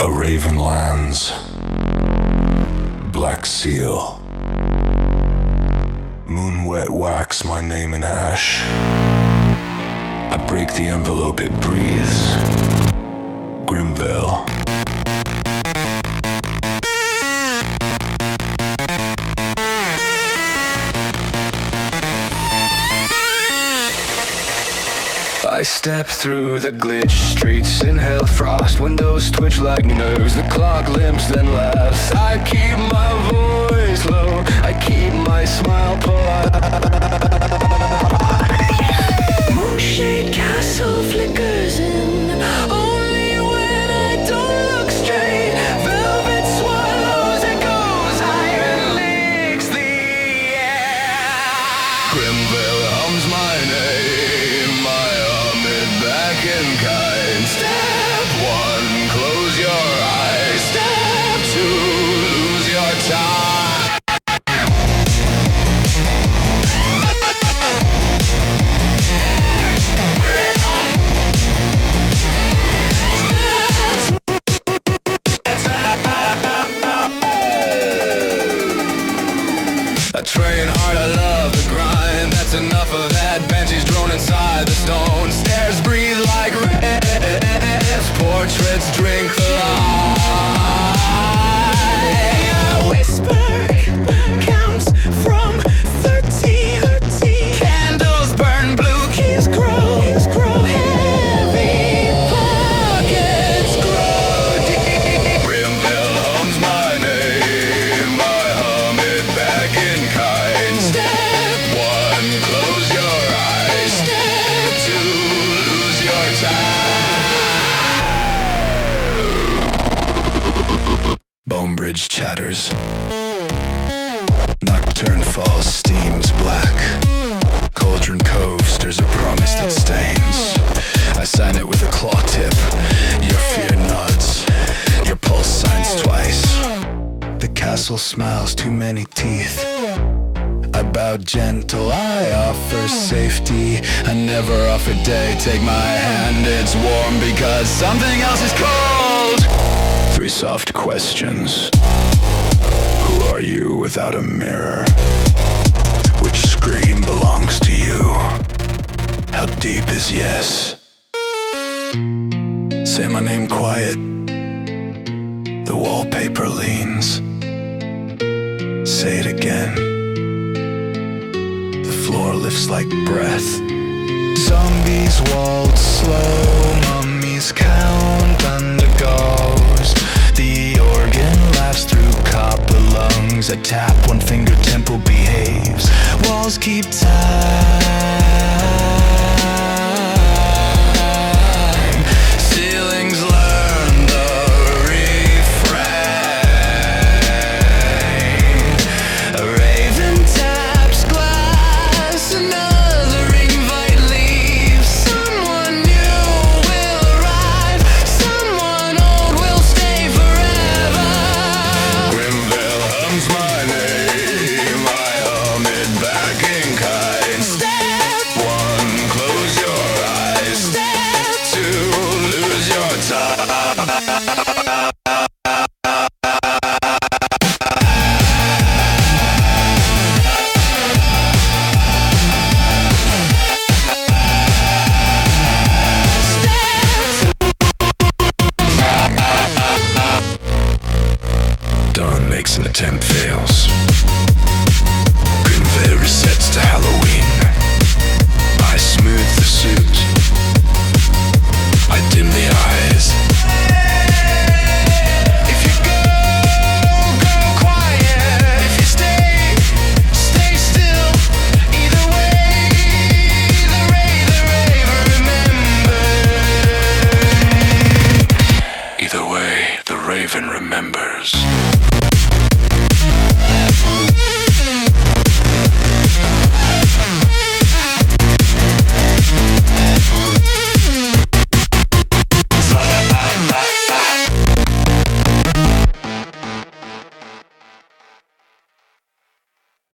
A raven lands. Black seal. Moon wet wax my name in ash. I break the envelope, it breathes. Grimvale. I step through the glitch streets, inhale frost, windows twitch like nerves, the clock limps then laughs. I keep my voice low, I keep my smile polite. Moonshade castle flickers in, only when I don't look straight. Velvet swallows echoes, iron licks the air. Grimvale hums my name, back in kind. Step one, close your eyes. Step two, lose your time. I train hard, I love the grind. That's enough of that. Banshees drone inside the stone. Stairs breathe like rest. Portraits drink the light. A whisper counts from 13. Candles burn, blue keys grow. Heavy pockets grow deep. Grimvale hums my name. I hum it back in kind. Step one, close your eyes. Step two, lose your time. Bonebridge chatters. Nocturne falls, steams black. Cauldron Cove stirs a promise that stains. I sign it with a claw tip. Your fear nods. Your pulse signs twice. The castle smiles, too many teeth. I bow gentle, I offer safety. I never offer day, take my hand, it's warm because something else is cold. 3 soft questions. Who are you without a mirror? Which scream belongs to you? How deep is yes? Say my name quiet. The wallpaper leans. Say it again. The floor lifts like breath. Zombies waltz slow, mummies count undergoes. The organ laughs through copper lungs. I tap, one finger temple behaves. Walls keep time. Ceilings learn the refrain. A raven taps glass, another invite leaves. Someone new will arrive, someone old will stay forever. Grimvale hums my name, I hum it back in kind. Step one, close your eyes. Step two, lose your time. Dawn makes an attempt.